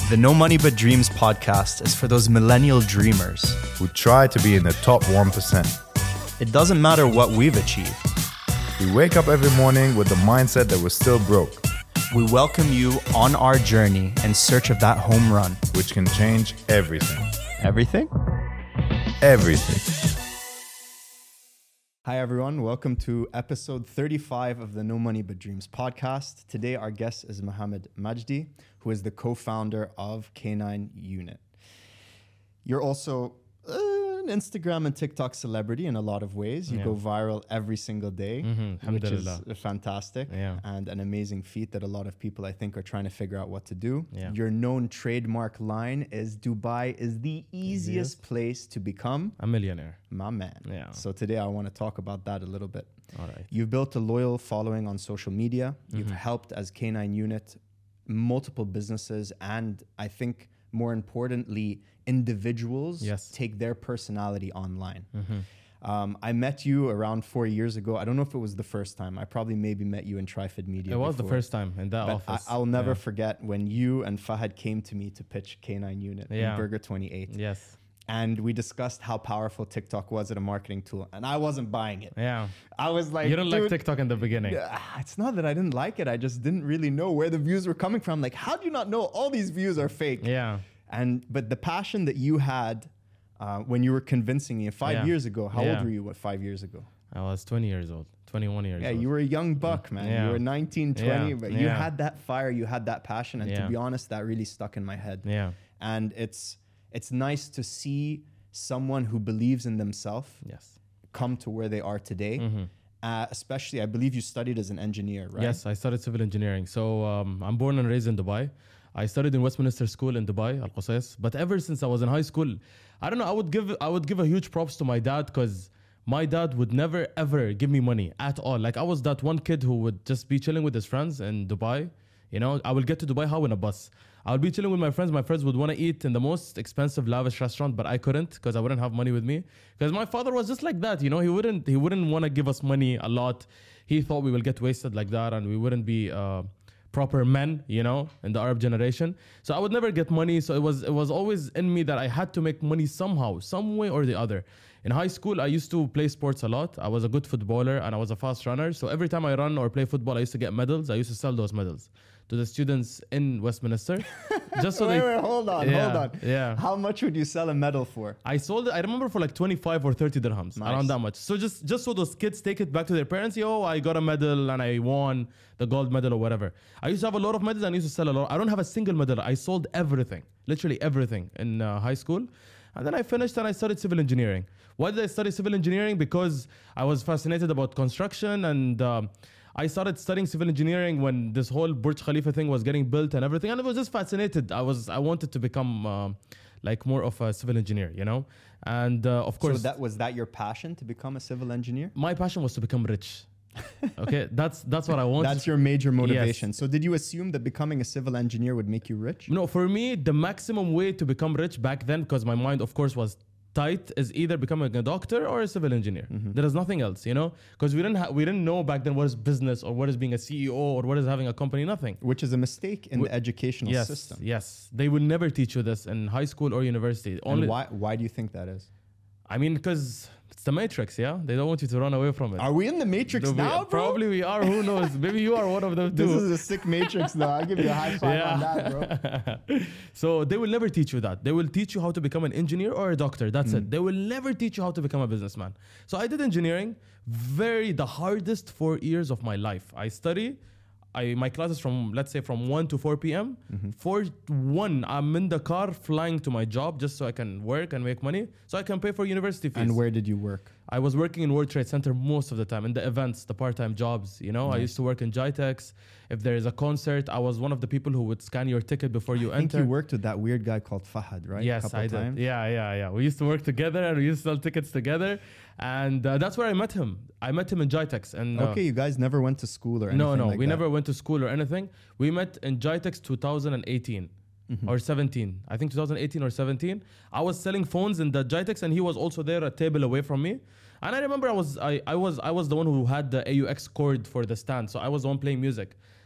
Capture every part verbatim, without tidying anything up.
The No Money But Dreams podcast is for those millennial dreamers who try to be in the top one percent. It doesn't matter what we've achieved. We wake up every morning with the mindset that we're still broke, We welcome you on our journey in search of that home run. which can change everything. Everything? Everything. Hi, everyone. Welcome to episode thirty-five of the No Money But Dreams podcast. Today, our guest is Mohammed Majdi, who is the co-founder of K nine Unit. You're also uh, an Instagram and TikTok celebrity in a lot of ways. You Yeah. go viral every single day, Mhm, which is alhamdulillah. fantastic Yeah. and an amazing feat that a lot of people, I think, are trying to figure out what to do. Yeah. Your known trademark line is Dubai is the easiest Easiest. place to become A millionaire. my man. Yeah. So today I want to talk about that a little bit. All right. You've built a loyal following on social media. You've Mm-hmm. helped as K nine Unit multiple businesses and I think more importantly, individuals Yes. Mm-hmm. take their personality online. Um, I met you around four years ago. I don't know if it was the first time. I probably maybe met you in Trifid Media. It was the before. first time in that But office. I, I'll never Yeah. forget when you and Fahad came to me to pitch K nine Unit Yeah. in Burger twenty-eight. Yes. And we discussed how powerful TikTok was as a marketing tool. And I wasn't buying it. Yeah. I was like, You don't like "Dude, TikTok in the beginning. Ah, it's not that I didn't like it. I just didn't really know where the views were coming from. Like, how do you not know all these views are fake? Yeah. And but the passion that you had uh, when you were convincing me five Yeah. years ago. How Yeah. old were you? What five years ago? I was twenty years old, twenty-one years Yeah, old. you were a young buck, man. Yeah. You were nineteen, twenty, Yeah. but you Yeah. had that fire, you had that passion, and to Yeah. be honest, that really stuck in my head. Yeah. And it's it's nice to see someone who believes in themselves Yes. come to where they are today. Mhm. Uh, especially, I believe you studied as an engineer, right? Yes, I studied civil engineering. So um, I'm born and raised in Dubai. I studied in Westminster School in Dubai, Al Qusais. But ever since I was in high school, I don't know. I would give I would give a huge props to my dad because my dad would never ever give me money at all. Like I was that one kid who would just be chilling with his friends in Dubai. You know, I will get to Dubai how in a bus. I would be chilling with my friends. My friends would want to eat in the most expensive, lavish restaurant, but I couldn't because I wouldn't have money with me. Because my father was just like that. You know, he wouldn't he wouldn't want to give us money a lot. He thought we will get wasted like that, and we wouldn't be uh, proper men. You know, in the Arab generation. So I would never get money. So it was it was always in me that I had to make money somehow, some way or the other. In high school, I used to play sports a lot. I was a good footballer and I was a fast runner. So every time I run or play football, I used to get medals. I used to sell those medals to the students in Westminster. Just so wait, they. wait, hold on, Yeah, hold on. yeah. How much would you sell a medal for? I sold it. I remember for like twenty-five or thirty dirhams, Nice. around that much. So just just so those kids take it back to their parents. Yo, I got a medal and I won the gold medal or whatever. I used to have a lot of medals and I used to sell a lot. I don't have a single medal. I sold everything, literally everything in uh, high school. And then I finished and I studied civil engineering. Why did I study civil engineering? Because I was fascinated about construction and um, I started studying civil engineering when this whole Burj Khalifa thing was getting built and everything. And I was just fascinated. I was I wanted to become um, like more of a civil engineer, you know? And uh, of course, So that was that your passion to become a civil engineer? my passion was to become rich. Okay, that's that's what I wanted. That's your major motivation. Yes. So did you assume that becoming a civil engineer would make you rich? No, for me, the maximum way to become rich back then, because my mind, of course, was tight, is either becoming a doctor or a civil engineer. Mm-hmm. There is nothing else, you know, because we didn't ha- we didn't know back then what is business or what is being a C E O or what is having a company. Nothing. Which is a mistake in the Wh- educational Yes, system. yes, they will never teach you this in high school or university. And why why do you think that is? I mean, because it's the Matrix, yeah. They don't want you to run away from it. Are we in the matrix No, we- now, bro? Probably we are. Who knows? Maybe you are one of them too. This is a sick matrix though. I'll give you a high five on that, bro. So they will never teach you that. They will teach you how to become an engineer or a doctor. That's Mm. it. They will never teach you how to become a businessman. So I did engineering, very the hardest four years of my life. I study. I my classes from let's say from one to four p.m. Mm-hmm. For one, I'm in the car flying to my job just so I can work and make money, so I can pay for university fees. And where did you work? I was working in World Trade Center most of the time, in the events, the part-time jobs, you know. I Nice. used to work in Jitex. If there is a concert, I was one of the people who would scan your ticket before you I think enter. you worked with that weird guy called Fahad, right? Yes, Couple I did. times. Yeah, yeah, yeah. We used to work together and we used to sell tickets together. And uh, that's where I met him. I met him in Jitex. And, uh, Okay, you guys never went to school or anything no, no, like we that. never went to school or anything. We met in Jitex two thousand eighteen. Mm-hmm. Or seventeen, I think two thousand eighteen or seventeen. I was selling phones in the Jitex, and he was also there, a table away from me. And I remember I was I, I was I was the one who had the A U X cord for the stand, so I was the one playing music.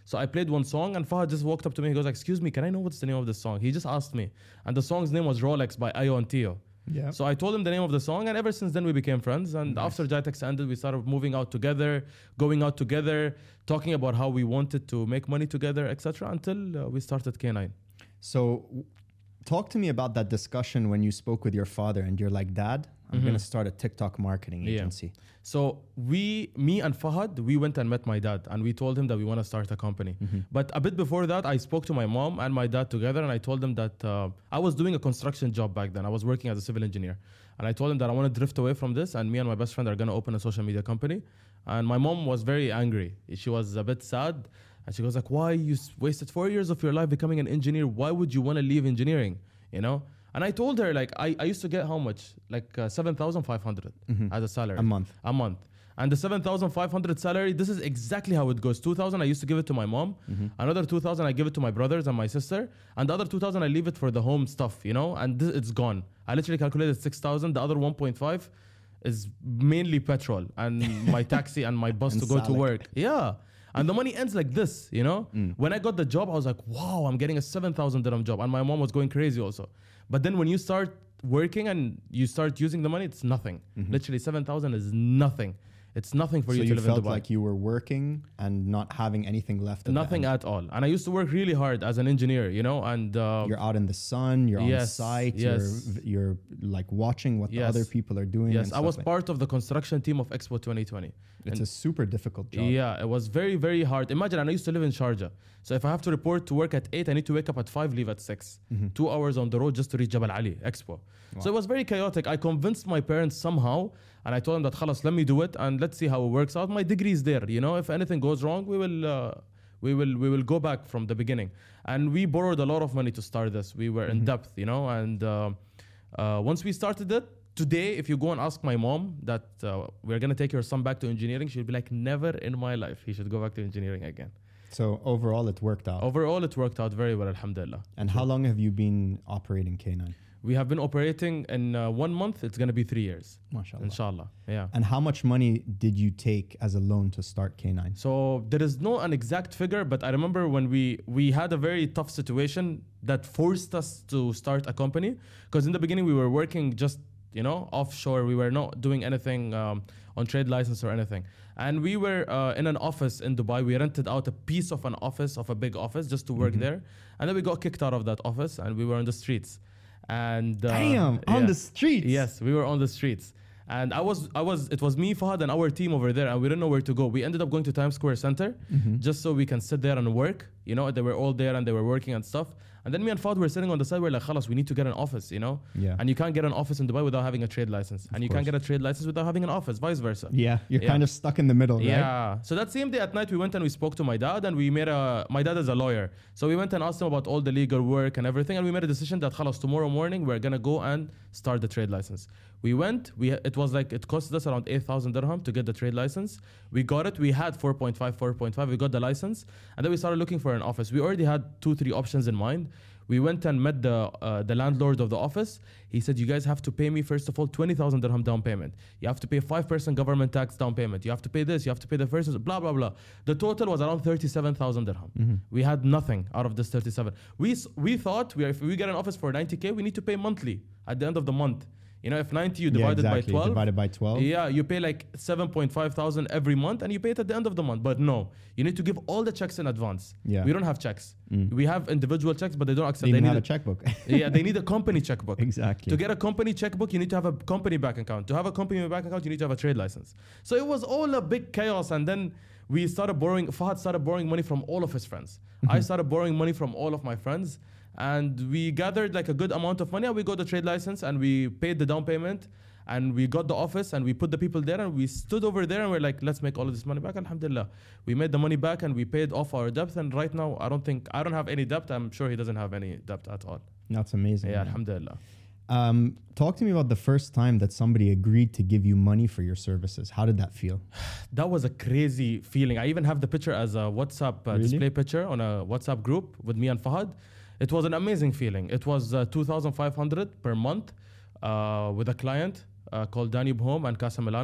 So I played one song and Fahad just walked up to me. He goes, excuse me, can I know what's the name of this song? He just asked me. And the song's name was Rolex by Ayo and Tio. Yeah. So I told him the name of the song, and ever since then we became friends. And Nice. after Jitex ended, we started moving out together, going out together, talking about how we wanted to make money together, et cetera, until uh, we started K nine. So, w- talk to me about that discussion when you spoke with your father and you're like, Dad, I'm Mhm. going to start a TikTok marketing Yeah. agency. So we, me and Fahad, we went and met my dad, and we told him that we want to start a company. Mhm. But a bit before that, I spoke to my mom and my dad together, and I told them that uh, I was doing a construction job back then. I was working as a civil engineer, and I told them that I want to drift away from this, and me and my best friend are going to open a social media company. And my mom was very angry. She was a bit sad, and she goes like, "Why you s- wasted four years of your life becoming an engineer? Why would you want to leave engineering? You know?" And I told her, like, I, I used to get how much? Like uh, seven thousand five hundred Mhm. as a salary. A month. A month. And the seven thousand five hundred salary, this is exactly how it goes. two thousand I used to give it to my mom. Mhm. Another two thousand I give it to my brothers and my sister. And the other two thousand I leave it for the home stuff, you know? And this, it's gone. I literally calculated six thousand. The other one point five is mainly petrol and my taxi and my bus And to go to salak. work. Yeah. And the money ends like this, you know? Mm. When I got the job, I was like, wow, I'm getting a seven thousand dirham job. And my mom was going crazy also. But then when you start working and you start using the money, it's nothing. Mhm. Literally seven thousand is nothing. It's nothing for So you you to live felt in Dubai. like you were working and not having anything left. At Nothing the end. at all. And I used to work really hard as an engineer, you know, and uh, You're out in the sun. You're on Yes, site. yes. You're v- you're like watching what the Yes. other people are doing. yes, and I stuff was like- part of the construction team of Expo twenty twenty. It's and- a super difficult job. Yeah, it was very, very hard. Imagine, and I used to live in Sharjah. So if I have to report to work at eight, I need to wake up at five, leave at six. Mhm. Two hours on the road just to reach Jabal Ali Expo. So it was very chaotic. I convinced my parents somehow, and I told them that, khalas, let me do it, and let's see how it works out. My degree is there, you know. If anything goes wrong, we will, uh, we will, we will go back from the beginning. And we borrowed a lot of money to start this. We were in Mhm. depth, you know. And uh, uh, once we started it, today, if you go and ask my mom that uh, we're gonna take your son back to engineering, she'll be like, never in my life he should go back to engineering again. So overall, it worked out. Overall, it worked out very well, alhamdulillah. And how long have you been operating K nine? We have been operating in uh, one month. It's gonna be three years, MashaAllah. inshallah. Yeah. And how much money did you take as a loan to start K nine? So there is no an exact figure, but I remember when we we had a very tough situation that forced us to start a company, because in the beginning we were working just, you know, offshore. We were not doing anything um, on trade license or anything. And we were uh, in an office in Dubai. We rented out a piece of an office, of a big office, just to work Mhm. there. And then we got kicked out of that office and we were on the streets. And uh, Damn, on yeah. the streets. Yes, we were on the streets. And I was, I was, it was me, Fahad, and our team over there, and we didn't know where to go. We ended up going to Times Square Center Mhm. just so we can sit there and work. You know, they were all there and they were working and stuff. And then me and Fahad were sitting on the side. We're like, khalas, we need to get an office, you know? Yeah. And you can't get an office in Dubai without having a trade license. And you can't course. get a trade license without having an office, vice versa. Yeah, you're Yeah. kind of stuck in the middle, right? Yeah. So that same day at night, we went and we spoke to my dad, and we made a. My dad is a lawyer, so we went and asked him about all the legal work and everything, and we made a decision that, khalas, tomorrow morning we're gonna go and start the trade license. We went. We it was like it cost us around eight thousand dirham to get the trade license. We got it. We had four point five, four point five. We got the license, and then we started looking for an office. We already had two, three options in mind. We went and met the uh, the landlord of the office. He said, you guys have to pay me, first of all, twenty thousand dirham down payment. You have to pay five percent government tax down payment. You have to pay this, you have to pay the first, blah, blah, blah. The total was around thirty-seven thousand dirham. Mhm. We had nothing out of this thirty-seven. We, s- we thought we are, if we get an office for ninety K, we need to pay monthly at the end of the month. You know, if ninety you Yeah, divide it by exactly. twelve, Divided by twelve. yeah, you pay like seven point five thousand every month and you pay it at the end of the month. But no, you need to give all the checks in advance. Yeah. We don't have checks. Mm. We have individual checks, but they don't accept. They even need have a it- checkbook. yeah, they need a company checkbook. Exactly. To get a company checkbook, you need to have a company bank account. To have a company bank account, you need to have a trade license. So it was all a big chaos. And then we started borrowing, Fahad started borrowing money from all of his friends. I started borrowing money from all of my friends. And we gathered like a good amount of money and we got the trade license and we paid the down payment. And we got the office and we put the people there and we stood over there and we're like, let's make all of this money back. Alhamdulillah. We made the money back and we paid off our debt. And right now, I don't think, I don't have any debt. I'm sure he doesn't have any debt at all. That's amazing. Yeah, man. alhamdulillah. Um, talk to me about the first time that somebody agreed to give you money for your services. How did that feel? That was a crazy feeling. I even have the picture as a WhatsApp uh, Really? display picture on a WhatsApp group with me and Fahad. It was an amazing feeling. It was uh, two thousand five hundred per month uh, with a client uh, called Danube Home and Casa Milano.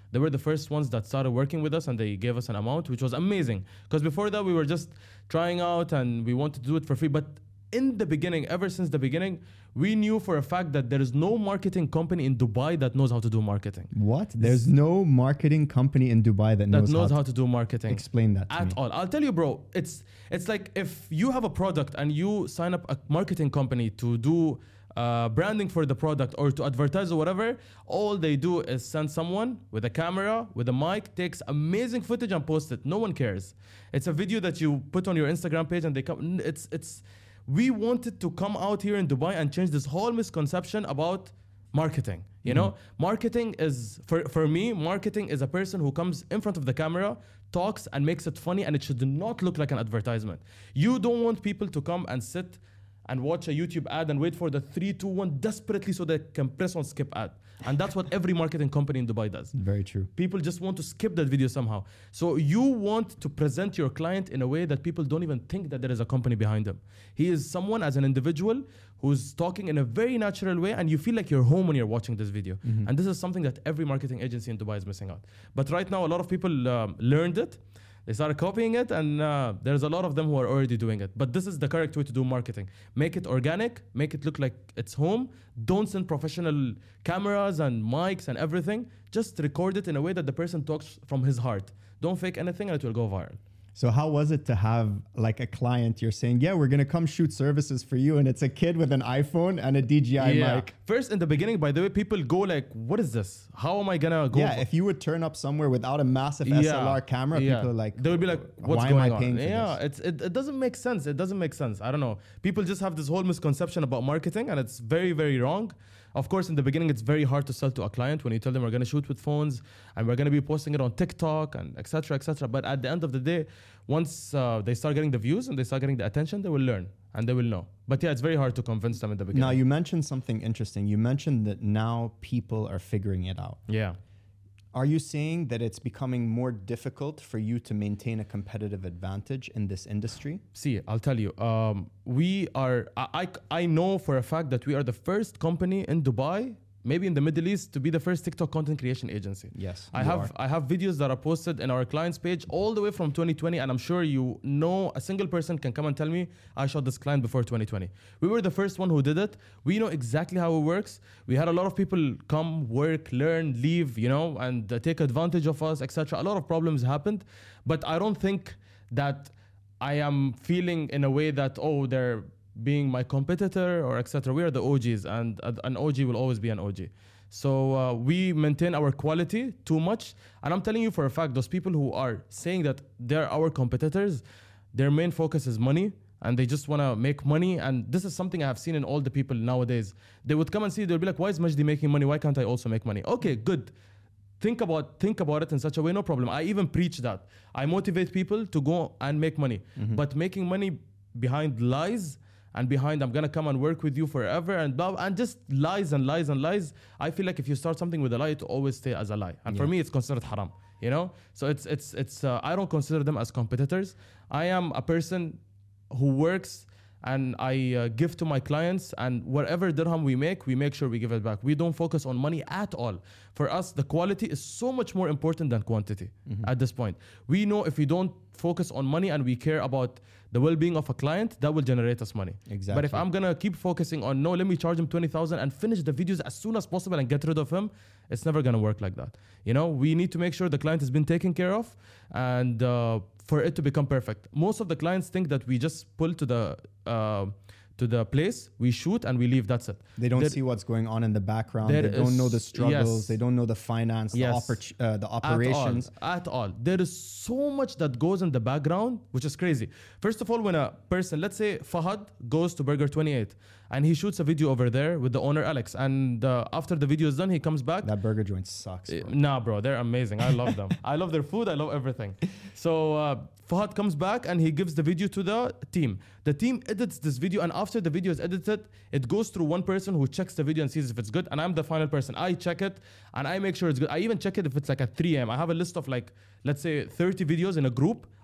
They were the first ones that started working with us, and they gave us an amount, which was amazing. Because before that, we were just trying out and we wanted to do it for free. But in the beginning, ever since the beginning, we knew for a fact that there is no marketing company in Dubai that knows how to do marketing. What? There's no marketing company in Dubai that knows, that knows how, how to do marketing. Explain that to at me. all. I'll tell you, bro. It's it's like if you have a product and you sign up a marketing company to do uh, branding for the product or to advertise or whatever, all they do is send someone with a camera, with a mic, takes amazing footage and post it. No one cares. It's a video that you put on your Instagram page and they come. It's it's. We wanted to come out here in Dubai and change this whole misconception about marketing. You mm-hmm. know, marketing is, for, for me, marketing is a person who comes in front of the camera, talks and makes it funny, and it should not look like an advertisement. You don't want people to come and sit and watch a YouTube ad and wait for the three, two, one desperately so they can press on skip ad. And that's what every marketing company in Dubai does. Very true. People just want to skip that video somehow. So you want to present your client in a way that people don't even think that there is a company behind him. He is someone as an individual who's talking in a very natural way, and you feel like you're home when you're watching this video. Mm-hmm. And this is something that every marketing agency in Dubai is missing out. But right now, a lot of people um, learned it. They started copying it, and uh, there's a lot of them who are already doing it. But this is the correct way to do marketing. Make it organic, make it look like it's home. Don't send professional cameras and mics and everything. Just record it in a way that the person talks from his heart. Don't fake anything and it will go viral. So how was it to have like a client, you're saying, yeah, we're going to come shoot services for you, and it's a kid with an iPhone and a D J I yeah. mic? First, in the beginning, by the way, people go like, what is this? How am I going to go? Yeah, if you would turn up somewhere without a massive S L R yeah. camera, yeah. people are like, they would be like, what's why going am I on? paying for yeah, this? It's, it, it doesn't make sense. It doesn't make sense. I don't know. People just have this whole misconception about marketing, and it's very, very wrong. Of course, in the beginning, it's very hard to sell to a client when you tell them we're going to shoot with phones and we're going to be posting it on TikTok and et cetera, et cetera. But at the end of the day, once uh, they start getting the views and they start getting the attention, they will learn and they will know. But yeah, it's very hard to convince them in the beginning. Now, you mentioned something interesting. You mentioned that now people are figuring it out. Yeah. Are you saying that it's becoming more difficult for you to maintain a competitive advantage in this industry? See, I'll tell you. Um, we are, I, I, I know for a fact that we are the first company in Dubai, maybe in the Middle East, to be the first TikTok content creation agency. Yes, I have are. I have videos that are posted in our client's page all the way from twenty twenty, and I'm sure you know a single person can come and tell me, I shot this client before twenty twenty. We were the first one who did it. We know exactly how it works. We had a lot of people come, work, learn, leave, you know, and uh, take advantage of us, et cetera. A lot of problems happened, but I don't think that I am feeling in a way that, oh, they're being my competitor or et cetera. We are the O Gs, and uh, an O G will always be an O G. So uh, we maintain our quality too much. And I'm telling you for a fact, those people who are saying that they're our competitors, their main focus is money, and they just want to make money. And this is something I have seen in all the people nowadays. They would come and see, they'll be like, why is Majdi making money? Why can't I also make money? Okay, good. Think about think about it in such a way, no problem. I even preach that. I motivate people to go and make money. Mm-hmm. But making money behind lies and behind I'm gonna come and work with you forever and blah, and just lies and lies and lies. I feel like if you start something with a lie, it always stay as a lie. And yeah. for me, it's considered haram. You know, so it's it's it's. Uh, I don't consider them as competitors. I am a person who works and I uh, give to my clients, and whatever dirham we make, we make sure we give it back. We don't focus on money at all. For us, the quality is so much more important than quantity mm-hmm. at this point. We know if we don't focus on money and we care about the well-being of a client, that will generate us money. Exactly. But if I'm gonna keep focusing on, no, let me charge him twenty thousand and finish the videos as soon as possible and get rid of him, it's never gonna work like that. You know, we need to make sure the client has been taken care of, and uh, for it to become perfect. Most of the clients think that we just pull to the uh, to the place, we shoot and we leave, that's it. They don't there, see what's going on in the background. They don't know the struggles. Yes. They don't know the finance, yes. the, oppor- uh, the operations. At all, at all. There is so much that goes in the background, which is crazy. First of all, when a person, let's say Fahad goes to Burger twenty-eight and he shoots a video over there with the owner Alex, and uh, after the video is done, he comes back. That burger joint sucks. Bro. Uh, nah, bro, they're amazing. I love them. I love their food. I love everything. So uh, Fahad comes back and he gives the video to the team. The team edits this video, and after the video is edited, it goes through one person who checks the video and sees if it's good, and I'm the final person. I check it and I make sure it's good. I even check it if it's like at three a.m. I have a list of like, let's say thirty videos in a group.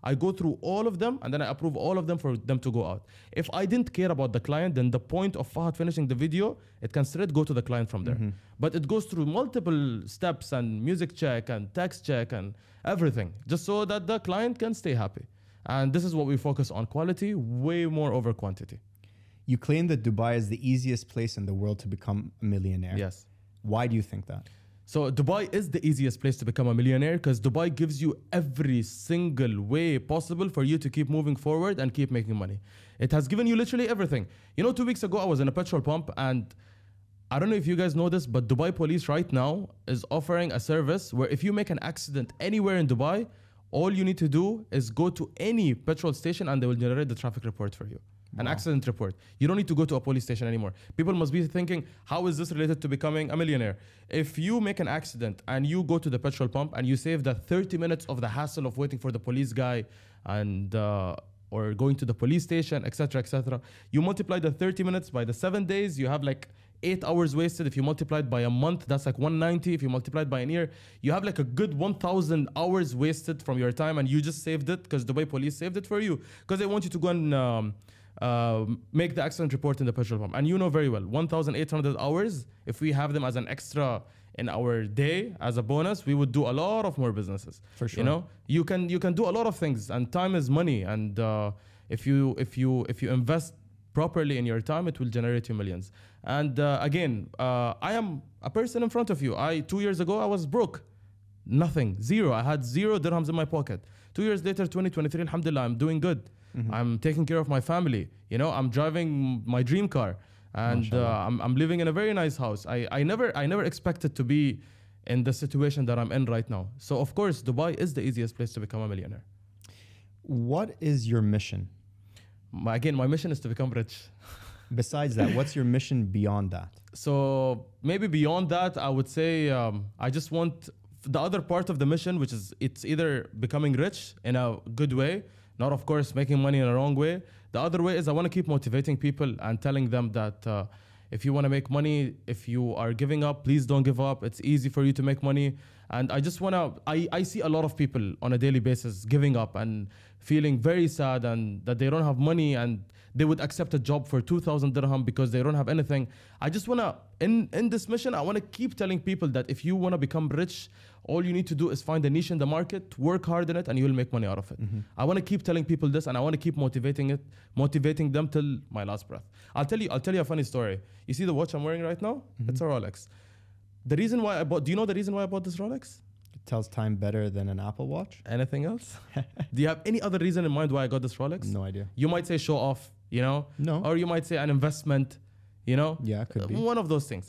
I go through all of them and then I approve all of them for them to go out. If I didn't care about the client, then the point of Fahad finishing the video, it can straight go to the client from there. Mm-hmm. But it goes through multiple steps and music check and text check and everything, just so that the client can stay happy. And this is what we focus on, quality way more over quantity. You claim that Dubai is the easiest place in the world to become a millionaire. Yes. Why do you think that? So Dubai is the easiest place to become a millionaire because Dubai gives you every single way possible for you to keep moving forward and keep making money. It has given you literally everything. You know, two weeks ago, I was in a petrol pump and I don't know if you guys know this, but Dubai police right now is offering a service where if you make an accident anywhere in Dubai, all you need to do is go to any petrol station and they will generate the traffic report for you. An wow. accident report. You don't need to go to a police station anymore. People must be thinking, how is this related to becoming a millionaire? If you make an accident and you go to the petrol pump and you save the thirty minutes of the hassle of waiting for the police guy and uh, or going to the police station, et cetera, et cetera, you multiply the thirty minutes by the seven days, you have like eight hours wasted. If you multiply it by a month, that's like one hundred ninety. If you multiply it by a year, you have like a good one thousand hours wasted from your time, and you just saved it because Dubai police saved it for you because they want you to go and um, uh, make the accident report in the petrol pump. And you know very well, one thousand eight hundred hours, if we have them as an extra in our day as a bonus, we would do a lot of more businesses. For sure. You know, you can you can do a lot of things, and time is money. And uh, if you if you if you invest properly in your time, it will generate you millions. And uh, again, uh, I am a person in front of you. I two years ago I was broke, nothing, zero. I had zero dirhams in my pocket. Two years later, twenty twenty-three, alhamdulillah, I'm doing good. Mm-hmm. I'm taking care of my family. You know, I'm driving my dream car, and uh, I'm I'm living in a very nice house. I I never I never expected to be in the situation that I'm in right now. So of course, Dubai is the easiest place to become a millionaire. What is your mission? My, again, my mission is to become rich. Besides that, what's your mission beyond that? So maybe beyond that, I would say um, I just want the other part of the mission, which is it's either becoming rich in a good way, not of course making money in a wrong way. The other way is I want to keep motivating people and telling them that uh, if you want to make money, if you are giving up, please don't give up. It's easy for you to make money. And I just want to, I, I see a lot of people on a daily basis giving up and feeling very sad and that they don't have money and they would accept a job for two thousand dirham because they don't have anything. I just want to, in, in this mission, I want to keep telling people that if you want to become rich, all you need to do is find a niche in the market, work hard in it, and you will make money out of it. Mm-hmm. I want to keep telling people this, and I want to keep motivating it, motivating them till my last breath. I'll tell you, I'll tell you a funny story. You see the watch I'm wearing right now? Mm-hmm. It's a Rolex. The reason why I bought, do you know the reason why I bought this Rolex? It tells time better than an Apple Watch. Anything else? Do you have any other reason in mind why I got this Rolex? No idea. You might say show off, you know? No. Or you might say an investment, you know? Yeah, could be. One of those things.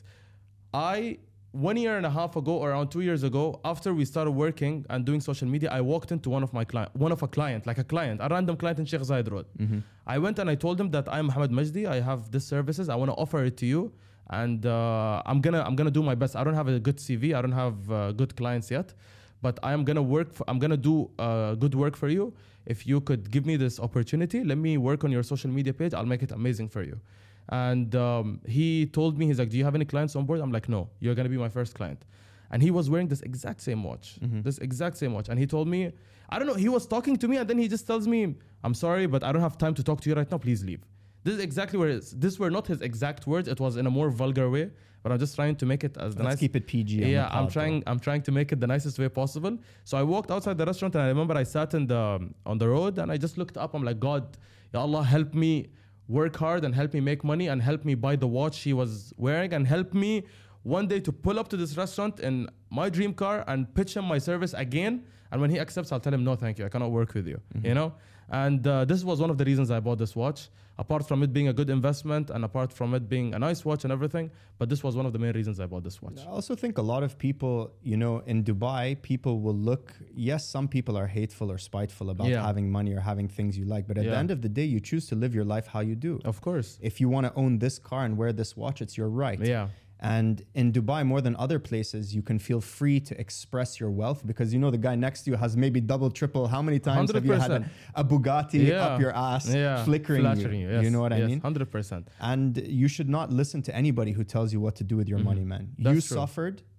I, one year and a half ago, or around two years ago, after we started working and doing social media, I walked into one of my client, one of a client, like a client, a random client in Sheikh Zayed Road. Mm-hmm. I went and I told him that I'm Mohammed Majdi. I have this services. I want to offer it to you. And uh, I'm gonna I'm gonna do my best. I don't have a good C V. I don't have uh, good clients yet, but I am gonna work. For, I'm gonna do uh, good work for you. If you could give me this opportunity, let me work on your social media page. I'll make it amazing for you. And um, he told me, he's like, "Do you have any clients on board?" I'm like, "No, you're gonna be my first client." And he was wearing this exact same watch, mm-hmm. this exact same watch. And he told me, I don't know. He was talking to me, and then he just tells me, "I'm sorry, but I don't have time to talk to you right now. Please leave." This is exactly where it is. These were not his exact words. It was in a more vulgar way, but I'm just trying to make it as the Let's nice. keep it P G. Yeah, I'm trying. Though. I'm trying to make it the nicest way possible. So I walked outside the restaurant, and I remember I sat in the on the road, and I just looked up. I'm like, God, Ya Allah, help me work hard and help me make money and help me buy the watch he was wearing and help me one day to pull up to this restaurant in my dream car and pitch him my service again. And when he accepts, I'll tell him, no, thank you. I cannot work with you, mm-hmm. you know? And uh, this was one of the reasons I bought this watch, apart from it being a good investment and apart from it being a nice watch and everything. But this was one of the main reasons I bought this watch. I also think a lot of people, you know, in Dubai, people will look, yes, some people are hateful or spiteful about Yeah. having money or having things you like. But at Yeah. the end of the day, you choose to live your life how you do. Of course. If you want to own this car and wear this watch, it's your right. Yeah. And in Dubai, more than other places, you can feel free to express your wealth because you know the guy next to you has maybe double, triple. How many times one hundred percent. have you had a, a Bugatti Yeah. up your ass, Yeah. flickering Flattering you? you? Yes. You know what yes. I mean? one hundred percent. And you should not listen to anybody who tells you what to do with your Mhm. money, man. That's you true. suffered,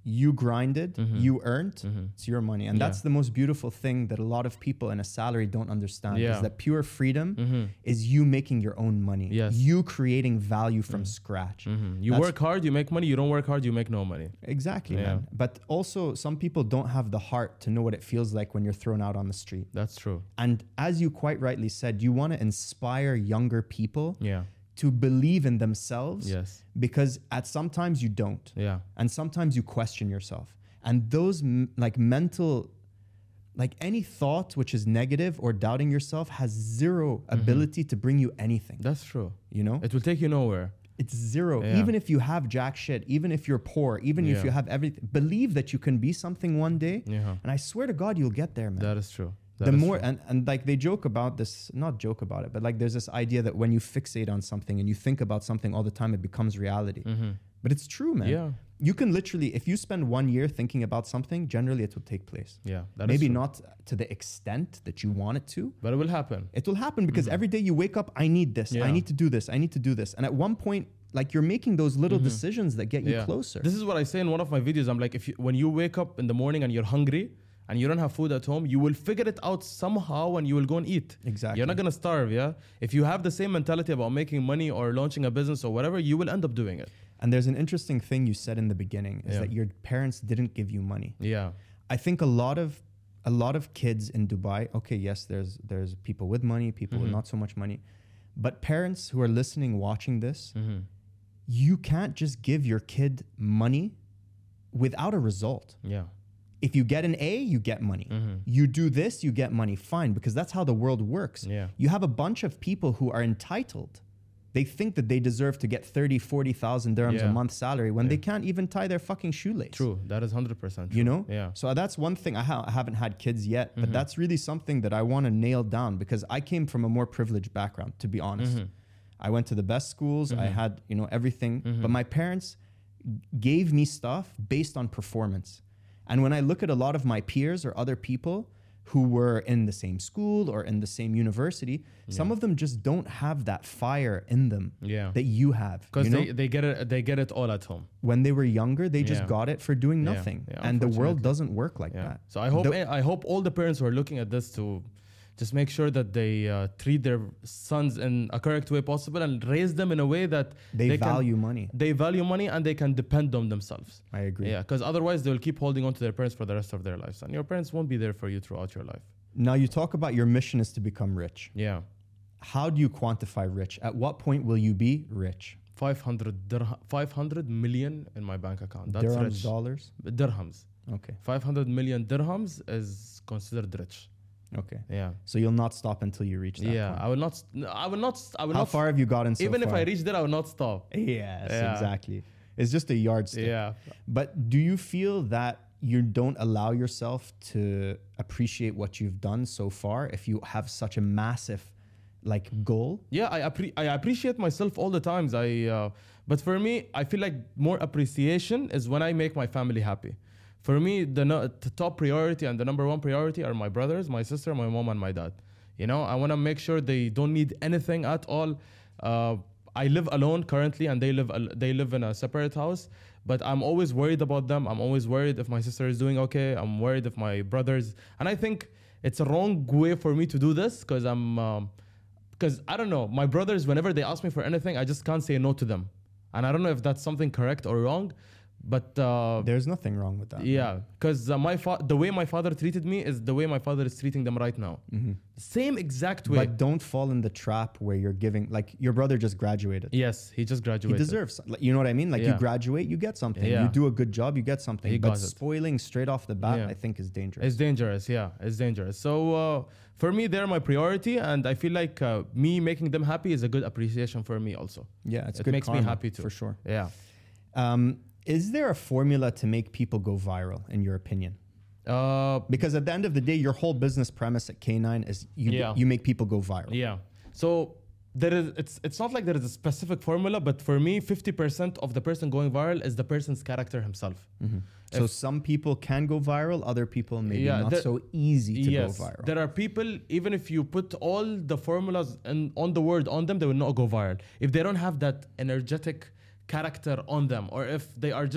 you grinded, Mhm. you earned, Mhm. it's your money. And Yeah. that's the most beautiful thing that a lot of people in a salary don't understand Yeah. is that pure freedom Mhm. is you making your own money. Yes. You creating value from Mhm. scratch. Mhm. You That's- work hard, you make money. You don't work hard, you make no money. Exactly, Yeah. man. But also some people don't have the heart to know what it feels like when you're thrown out on the street. That's true. And as you quite rightly said, you want to inspire younger people Yeah. to believe in themselves Yes. because at sometimes you don't. Yeah. And sometimes you question yourself. And those m- like mental, like any thought which is negative or doubting yourself has zero ability to bring you anything. That's true. You know, It will take you nowhere. it's zero. Yeah. Even if you have jack shit, even if you're poor, even if Yeah. you have everything, believe that you can be something one day. Yeah. And I swear to God, you'll get there, man. That is true. That the is more true. and, and like they joke about this, not joke about it, but like there's this idea that when you fixate on something and you think about something all the time, it becomes reality. Mhm. But it's true, man. Yeah. You can literally, if you spend one year thinking about something, generally it will take place. Yeah. That is Maybe true. not to the extent that you want it to. But it will happen. It will happen because every day you wake up, I need this, I Yeah. need to do this, I need to do this. And at one point, like you're making those little decisions that get you Yeah. closer. This is what I say in one of my videos. I'm like, if you, when you wake up in the morning and you're hungry and you don't have food at home, you will figure it out somehow and you will go and eat. Exactly. You're not gonna starve, yeah? If you have the same mentality about making money or launching a business or whatever, you will end up doing it. And there's an interesting thing you said in the beginning is Yeah. that your parents didn't give you money. Yeah. I think a lot of a lot of kids in Dubai, okay, yes, there's there's people with money, people with Mhm. not so much money. But parents who are listening, watching this, Mhm. you can't just give your kid money without a result. Yeah. If you get an A, you get money. Mhm. You do this, you get money. Fine, because that's how the world works. Yeah. You have a bunch of people who are entitled. They think that they deserve to get thirty, forty thousand dirhams Yeah. a month salary when Yeah. they can't even tie their fucking shoelace. True. That is one hundred percent true. You know? Yeah. So that's one thing. I, ha- I haven't had kids yet, but Mhm. that's really something that I want to nail down because I came from a more privileged background, to be honest. Mhm. I went to the best schools. I Mhm. had, you know, everything. Mhm. But my parents gave me stuff based on performance. And when I look at a lot of my peers or other people who were in the same school or in the same university, some Yeah. of them just don't have that fire in them Yeah. that you have. Because you know? they, they get it they get it all at home. When they were younger, they just Yeah. got it for doing Yeah. nothing. Yeah, And the world unfortunately. doesn't work like Yeah. that. So I hope The- I hope all the parents who are looking at this to just make sure that they uh, treat their sons in a correct way possible and raise them in a way that they, they can- value money. they value money and they can depend on themselves. I agree. Yeah, because otherwise they will keep holding on to their parents for the rest of their lives, and your parents won't be there for you throughout your life. Now you talk about your mission is to become rich. Yeah, How do you quantify rich? At what point will you be rich? five hundred dirham, five hundred million in my bank account. That's Dirhams, rich. dollars? Dirhams. Okay. five hundred million dirhams is considered rich. Okay. Yeah. So you'll not stop until you reach that Yeah, point. I will not. st- no, I will not. st- I will How not. far have you gotten so even far? if I reach there, I will not stop. Yes, Yeah. exactly. It's just a yardstick. Yeah. But do you feel that you don't allow yourself to appreciate what you've done so far if you have such a massive like goal? Yeah, I appre- I appreciate myself all the times. I uh, but for me, I feel like more appreciation is when I make my family happy. For me, the, no- the top priority and the number one priority are my brothers, my sister, my mom, and my dad. You know, I want to make sure they don't need anything at all. Uh, I live alone currently, and they live al- they live in a separate house. But I'm always worried about them. I'm always worried if my sister is doing okay. I'm worried if my brothers. And I think it's a wrong way for me to do this because I'm. Um, Because I don't know, my brothers, whenever they ask me for anything, I just can't say no to them. And I don't know if that's something correct or wrong, but uh, There's nothing wrong with that. yeah, because uh, my fa- the way my father treated me is the way my father is treating them right now. Mhm. Same exact way. But don't fall in the trap where you're giving, like your brother just graduated. yes, he just He graduated. deserves, like, you know what I mean? Like you Yeah. graduate, you get something. Yeah. You do a good job, you get something. He but got it. spoiling straight off the bat, Yeah. I think is dangerous. It's dangerous, yeah, it's dangerous. So uh, for me, they're my priority, and I feel like uh, me making them happy is a good appreciation for me also. yeah, it's It good makes me karma, happy too. for sure. Yeah. Um, is there a formula to make people go viral, in your opinion? Uh, Because at the end of the day, your whole business premise at K nine is you Yeah. you make people go viral. Yeah. So there is it's it's not like there is a specific formula, but for me, fifty percent of the person going viral is the person's character himself. Mhm. So If- some people can go viral, other people maybe Yeah, not there- so easy to yes, go viral. there are people, even if you put all the formulas and on the word on them, they will not go viral. If they don't have that energetic character on them, or if they are just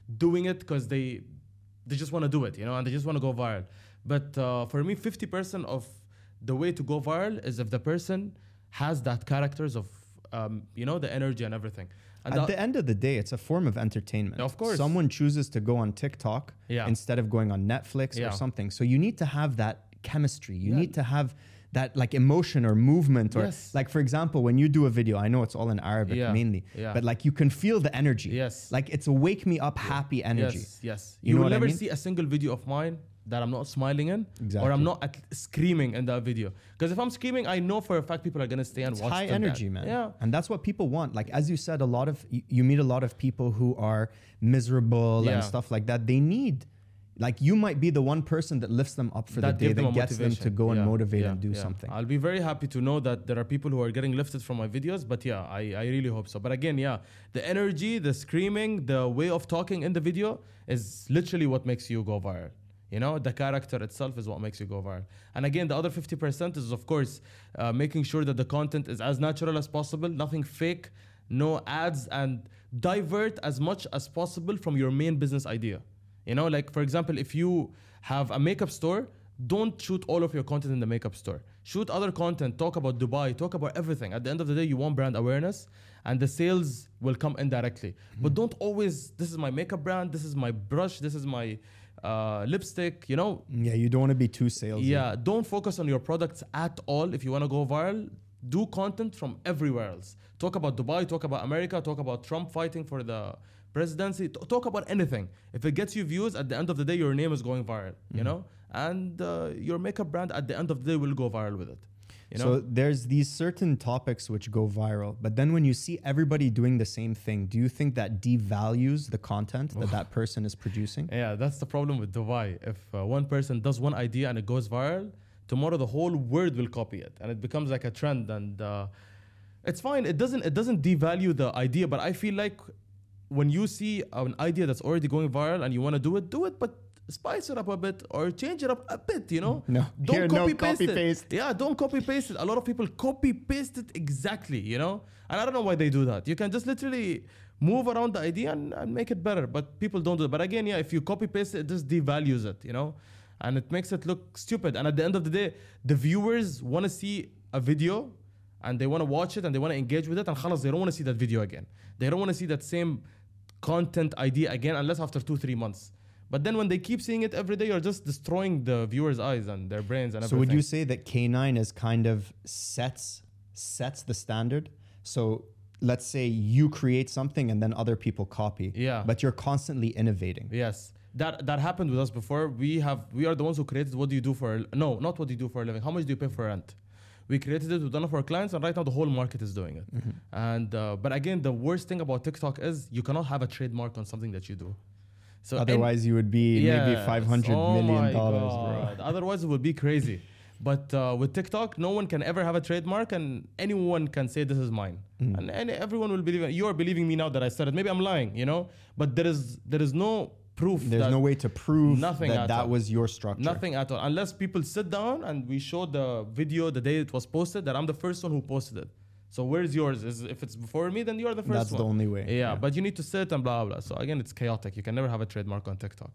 doing it because they they just want to do it, you know, and they just want to go viral. But uh, for me, fifty percent of the way to go viral is if the person has that characters of, um, you know, the energy and everything. And At the end of the day, it's a form of entertainment. Of course. Someone chooses to go on TikTok Yeah. instead of going on Netflix Yeah. or something. So you need to have that chemistry. You Yeah. need to have that like emotion or movement or Yes. like, for example, when you do a video, I know it's all in Arabic Yeah. mainly, Yeah. but like you can feel the energy. Yes. Like it's a wake me up happy energy. Yes, yes. You You, know will what I never mean? see a single video of mine that I'm not smiling in, or Exactly. I'm not at screaming in that video. Because if I'm screaming, I know for a fact people are gonna stay and It's watch high till the energy, end. man. Yeah. And that's what people want. Like, as you said, a lot of, you, you meet a lot of people who are miserable Yeah. and stuff like that. They need, like, you might be the one person that lifts them up for That the day, give them that a gets them to motivation. go and Yeah, motivate yeah, and do yeah. something. I'll be very happy to know that there are people who are getting lifted from my videos. But yeah, I, I really hope so. But again, yeah, the energy, the screaming, the way of talking in the video is literally what makes you go viral. You know, the character itself is what makes you go viral. And again, the other fifty percent is, of course, uh, making sure that the content is as natural as possible, nothing fake, no ads, and divert as much as possible from your main business idea. You know, like, for example, if you have a makeup store, don't shoot all of your content in the makeup store. Shoot other content, talk about Dubai, talk about everything. At the end of the day, you want brand awareness, and the sales will come indirectly. Mm-hmm. But don't always, this is my makeup brand, this is my brush, this is my uh, lipstick, you know. Yeah, you don't want to be too salesy. Yeah, don't focus on your products at all. If you want to go viral, do content from everywhere else. Talk about Dubai, talk about America, talk about Trump fighting for the presidency, T- talk about anything. If it gets you views, at the end of the day, your name is going viral, mm-hmm. you know? And uh, your makeup brand, at the end of the day, will go viral with it. You know? So there's these certain topics which go viral, but then when you see everybody doing the same thing, do you think that devalues the content that that person is producing? Yeah, that's the problem with Dubai. If uh, one person does one idea and it goes viral, tomorrow the whole world will copy it, and it becomes like a trend. And uh, it's fine. It doesn't. It doesn't devalue the idea. But I feel like when you see an idea that's already going viral and you want to do it, do it, but spice it up a bit or change it up a bit, you know? No, don't here, copy no paste copy it. paste. Yeah, don't copy paste it. A lot of people copy paste it exactly, you know? And I don't know why they do that. You can just literally move around the idea and, and make it better, but people don't do it. But again, yeah, if you copy paste it, it just devalues it, you know? And it makes it look stupid. And at the end of the day, the viewers want to see a video and they want to watch it and they want to engage with it, and khalas, they don't want to see that video again. They don't want to see that same content idea again unless after two, three months. But then when they keep seeing it every day, you're just destroying the viewers' eyes and their brains and So everything. would you say that K nine is kind of sets sets the standard? So let's say you create something and then other people copy. Yeah. But you're constantly innovating. Yes. That that happened with us before. We have we are the ones who created what do you do for a, no, not what do you do for a living. How much do you pay for rent? We created it with one of our clients, and right now the whole market is doing it. Mm-hmm. And uh, but again, the worst thing about TikTok is you cannot have a trademark on something that you do. So Otherwise, you would be maybe yes. five hundred oh million dollars, God. bro. Otherwise, it would be crazy. But uh, with TikTok, no one can ever have a trademark, and anyone can say this is mine, mm. and, and everyone will believe it. You are believing me now that I said it. Maybe I'm lying, you know. But there is there is no proof. There's that no way to prove nothing that at that all. was your structure. Nothing at all, unless people sit down and we show the video the day it was posted that I'm the first one who posted it. So where's yours? Is if it's before me, then you're the first That's one. the only way. Yeah, Yeah. but you need to sit and blah blah. So again, it's chaotic. You can never have a trademark on TikTok.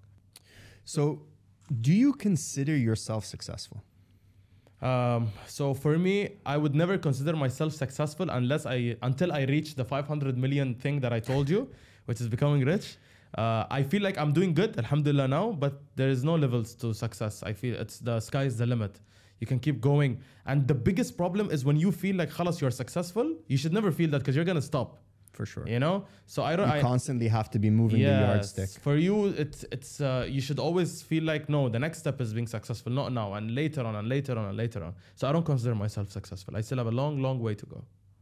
So, do you consider yourself successful? Um, so for me, I would never consider myself successful unless I until I reach the five hundred million thing that I told you, which is becoming rich. Uh, I feel like I'm doing good, alhamdulillah now, but there is no levels to success. I feel it's the sky is the limit. You can keep going. And the biggest problem is when you feel like khalas, you're successful, you should never feel that because you're going to stop. For sure. You know? So I don't... You I, constantly have to be moving yes, the yardstick. For you, it's, it's uh, you should always feel like, no, the next step is being successful, not now, and later on, and later on, and later on. So I don't consider myself successful. I still have a long, long way to go.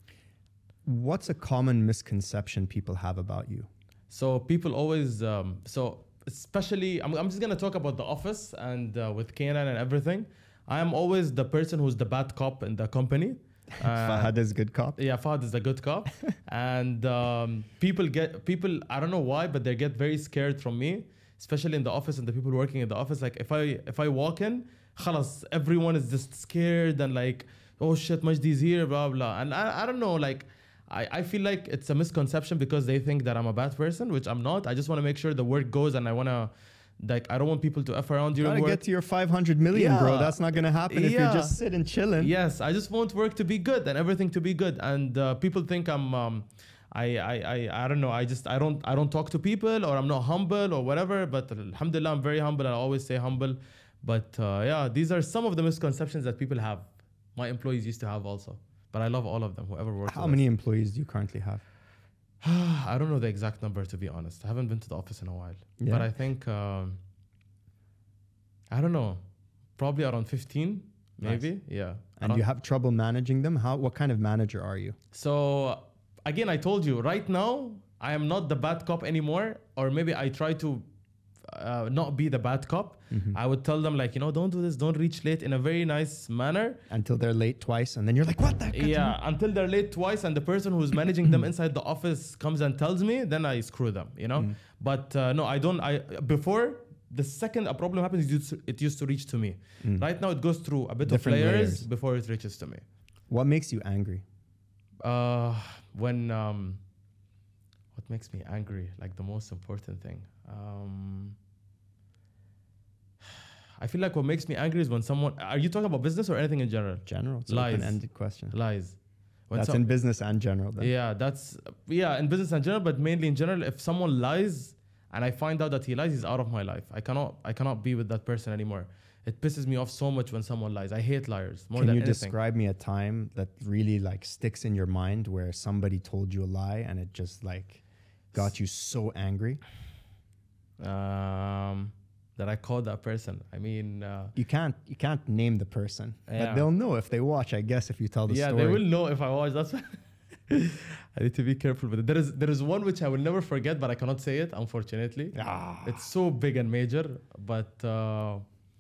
What's a common misconception people have about you? So people always, um, so especially, I'm, I'm just going to talk about the office and uh, with K nine and everything. I am always the person who's the bad cop in the company. Uh, Fahad is good cop. Yeah, Fahad is a good cop. And um, people get, people, I don't know why, but they get very scared from me, especially in the office and the people working in the office. Like if I if I walk in, khalas, everyone is just scared and like, oh shit, Majdi's here, blah, blah. And I, I don't know, like, I, I feel like it's a misconception because they think that I'm a bad person, which I'm not. I just want to make sure the work goes, and I want to, like, I don't want people to F around You during gotta work. get to your five hundred million, bro. Yeah. That's not gonna happen if you're Yeah. just sitting chilling. Yes, I just want work to be good and everything to be good. And uh, people think I'm, um, I, I, I, I don't know. I just, I don't, I don't talk to people, or I'm not humble or whatever. But alhamdulillah, I'm very humble. I always say humble. But uh, yeah, these are some of the misconceptions that people have. My employees used to have also. But I love all of them, whoever works. How with many us. employees do you currently have? I don't know the exact number, to be honest. I haven't been to the office in a while. Yeah. But I think, um, I don't know, probably around fifteen, maybe. Nice. Yeah. And Around- you have trouble managing them? How? What kind of manager are you? So again, I told you, right now, I am not the bad cop anymore. Or maybe I try to uh, not be the bad cop. Mm-hmm. I would tell them, like, you know, don't do this, don't reach late, in a very nice manner. Until they're late twice, and then you're like, what the heck? Yeah, until they're late twice, and the person who's managing them inside the office comes and tells me, then I screw them, you know. Mm. But uh, no, I don't. I before the second a problem happens, it used to, it used to reach to me. Mm. Right now, it goes through a bit Different of layers, layers. before it reaches to me. What makes you angry? Uh, when um, what makes me angry? Like the most important thing. Um, I feel like what makes me angry is when someone. Are you talking about business or anything in general? General. It's Lies. an open-ended question. Lies. When That's some- in business and general. Then. Yeah, that's yeah in business in general, but mainly in general. If someone lies and I find out that he lies, he's out of my life. I cannot, I cannot be with that person anymore. It pisses me off so much when someone lies. I hate liars more Can than you anything. describe me a time that really like sticks in your mind where somebody told you a lie and it just like got you so angry? Um, that I called that person. I mean, uh, You can't you can't name the person, Yeah. but they'll know if they watch. I guess if you tell the yeah, story. they will know if I watch. That's why I need to be careful with it. There is there is one which I will never forget, but I cannot say it, unfortunately. Ah. It's so big and major, but uh,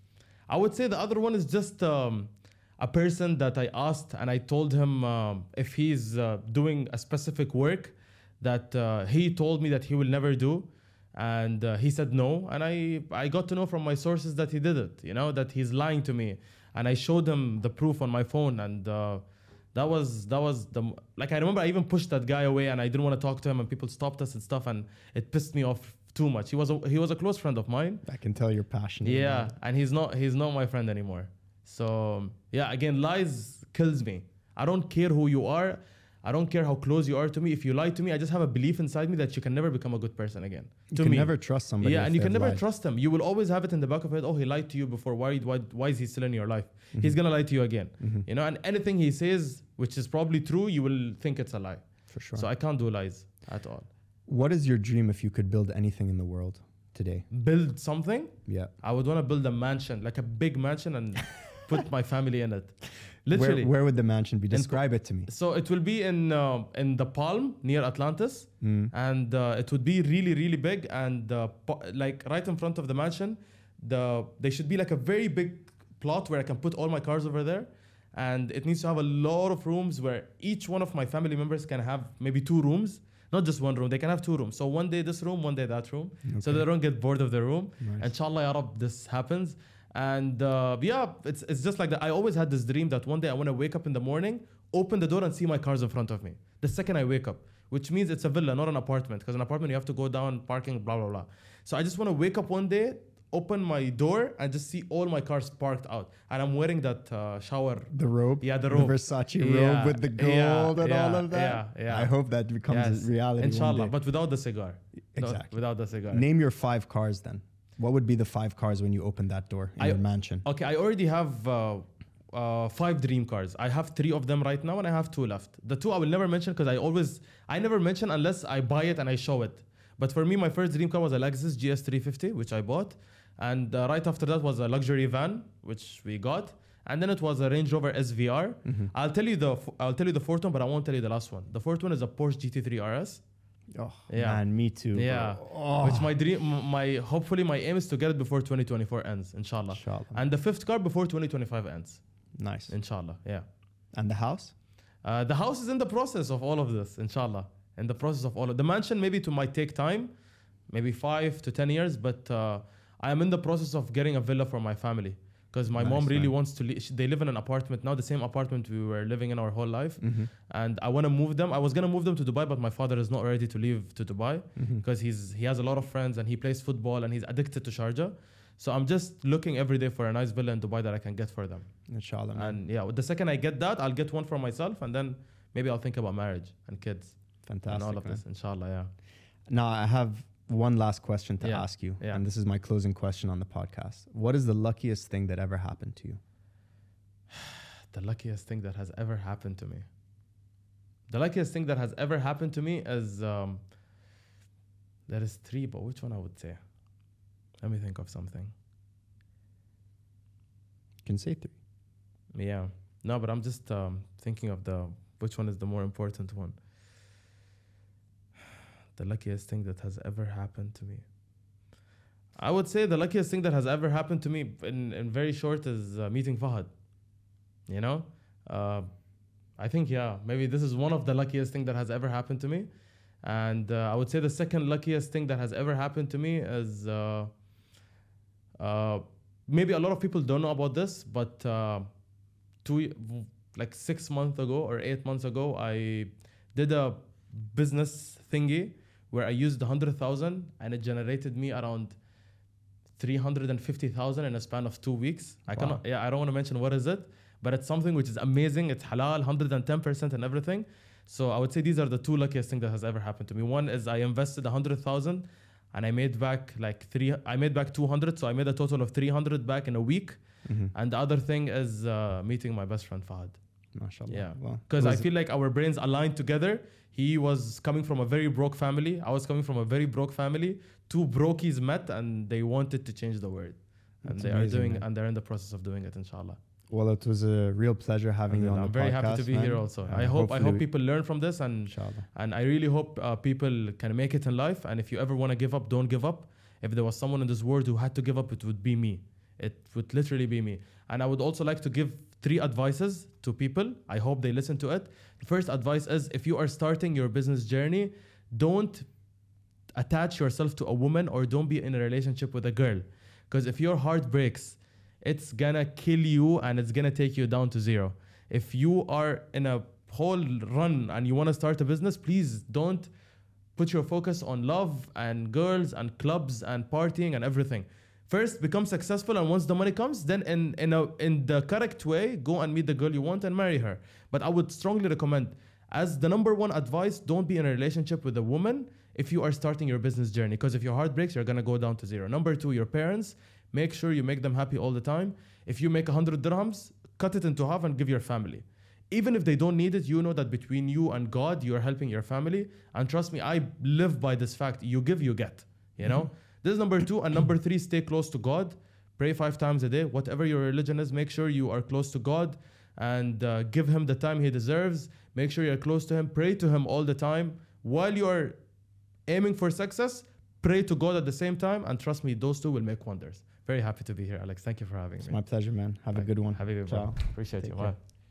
I would say the other one is just um, a person that I asked, and I told him um, if he's uh, doing a specific work that uh, he told me that he will never do, and uh, he said no, and I I got to know from my sources that he did it, you know, that he's lying to me, and I showed him the proof on my phone, and uh, that was that was the m- like I remember I even pushed that guy away, and I didn't want to talk to him, and people stopped us and stuff, and it pissed me off too much. He was a, he was a close friend of mine. I can tell you're passionate. Yeah, about it. and he's not he's not my friend anymore. So yeah, again, lies kills me. I don't care who you are. I don't care how close you are to me. If you lie to me, I just have a belief inside me that you can never become a good person again. You to can me. never trust somebody. Yeah, if and you can they've never lied. trust him. You will always have it in the back of your head. Oh, he lied to you before. Why? Why? Why is he still in your life? He's gonna lie to you again. Mhm. You know, and anything he says, which is probably true, you will think it's a lie. For sure. So I can't do lies at all. What is your dream if you could build anything in the world today? Build something. Yeah. I would want to build a mansion, like a big mansion, and put my family in it. Where, Literally. where would the mansion be? Describe it to me. So it will be in uh, in the Palm near Atlantis, Mm. and uh, it would be really really big, and uh, po- like right in front of the mansion, the there should be like a very big plot where I can put all my cars over there, and it needs to have a lot of rooms where each one of my family members can have maybe two rooms, not just one room. They can have two rooms. So one day this room, one day that room, so Okay. they don't get bored of the room. Nice. Inshallah, ya Rab, this happens. And uh, yeah, it's it's just like that. I always had this dream that one day I want to wake up in the morning, open the door, and see my cars in front of me. The second I wake up, which means it's a villa, not an apartment. Because an apartment you have to go down, parking, blah blah blah. So I just want to wake up one day, open my door, and just see all my cars parked out. And I'm wearing that uh, shower. The robe? Yeah, the robe. The Versace Yeah, robe with the gold yeah, and yeah, all of that? yeah, yeah. I hope that becomes Yes. a reality Inshallah, one day. but without the cigar. No, Exactly. without the cigar. Name your five cars then. What would be the five cars when you open that door in I- your mansion? Okay, I already have uh, uh, five dream cars. I have three of them right now, and I have two left. The two I will never mention because I always, I never mention unless I buy it and I show it. But for me, my first dream car was a Lexus G S three fifty, which I bought. And uh, right after that was a luxury van, which we got. And then it was a Range Rover S V R. Mm-hmm. I'll tell you the f- I'll tell you the fourth one, but I won't tell you the last one. The fourth one is a Porsche G T three R S. Oh, Yeah. man, me too. bro. Yeah, Oh. which my dream, m- my hopefully my aim is to get it before twenty twenty-four ends, inshallah. Inshallah. And the fifth car before twenty twenty-five ends, Nice. inshallah. Yeah. And the house? Uh, the house is in the process of all of this, inshallah. In the process of all of the mansion, maybe to might take time, maybe five to ten years, but uh, I am in the process of getting a villa for my family Because my Nice, mom really man. wants to. Li- they live in an apartment now, the same apartment we were living in our whole life, Mm-hmm. and I want to move them. I was gonna move them to Dubai, but my father is not ready to leave to Dubai Mm-hmm. because he's he has a lot of friends and he plays football and he's addicted to Sharjah. So I'm just looking every day for a nice villa in Dubai that I can get for them. Inshallah, man. And yeah, the second I get that, I'll get one for myself, and then maybe I'll think about marriage and kids Fantastic, and all of man. this, inshallah. Yeah. Now, I have one last question to Yeah, ask you, yeah. and this is my closing question on the podcast. What is the luckiest thing that ever happened to you? The luckiest thing that has ever happened to me. The luckiest thing that has ever happened to me is um, there is three, but which one I would say? Let me think of something. You can say three. Yeah. No, but I'm just um, thinking of the which one is the more important one. The luckiest thing that has ever happened to me. I would say the luckiest thing that has ever happened to me in, in very short is uh, meeting Fahad. You know? Uh, I think, yeah, maybe this is one of the luckiest thing that has ever happened to me. And uh, I would say the second luckiest thing that has ever happened to me is uh, uh, maybe a lot of people don't know about this, but uh, two, like six months ago or eight months ago, I did a business thingy where I used one hundred thousand and it generated me around three hundred fifty thousand in a span of two weeks. I Wow. cannot, yeah, I don't want to mention what is it, but it's something which is amazing. It's halal, one hundred ten percent and everything. So I would say these are the two luckiest things that has ever happened to me. One is I invested one hundred thousand and I made back like three, I made back two hundred. So I made a total of three hundred back in a week. Mm-hmm. And the other thing is uh, meeting my best friend Fahad. MashaAllah. Yeah. Well, Because I was- feel like our brains aligned together. He was coming from a very broke family. I was coming from a very broke family. Two brokies met and they wanted to change the world. And That's they amazing, are doing, man. and they're in the process of doing it, inshallah. Well, it was a real pleasure having you on I'm the very podcast. happy to be man. here also. And I hope I hope hopefully- people learn from this, and Inshallah. and I really hope uh, people can make it in life. And if you ever want to give up, don't give up. If there was someone in this world who had to give up, it would be me. It would literally be me. And I would also like to give three advices to people. I hope they listen to it. The first advice is if you are starting your business journey, don't attach yourself to a woman or don't be in a relationship with a girl. Because if your heart breaks, it's gonna kill you and it's gonna take you down to zero. If you are in a whole run and you wanna start a business, please don't put your focus on love and girls and clubs and partying and everything. First, become successful, and once the money comes, then in in a in the correct way, go and meet the girl you want and marry her. But I would strongly recommend, as the number one advice, don't be in a relationship with a woman if you are starting your business journey. Because if your heart breaks, you're gonna go down to zero. Number two, your parents, make sure you make them happy all the time. If you make a hundred dirhams, cut it into half and give your family. Even if they don't need it, you know that between you and God, you're helping your family. And trust me, I live by this fact. You give, you get. You know? Mm-hmm. This is number two. And number three, stay close to God. Pray five times a day. Whatever your religion is, make sure you are close to God and uh, give him the time he deserves. Make sure you're close to him. Pray to him all the time. While you're aiming for success, pray to God at the same time. And trust me, those two will make wonders. Very happy to be here, Alex. Thank you for having It's me. my pleasure, man. Have a Bye. good one. Have a good Ciao. one. Appreciate Take you. care. Bye.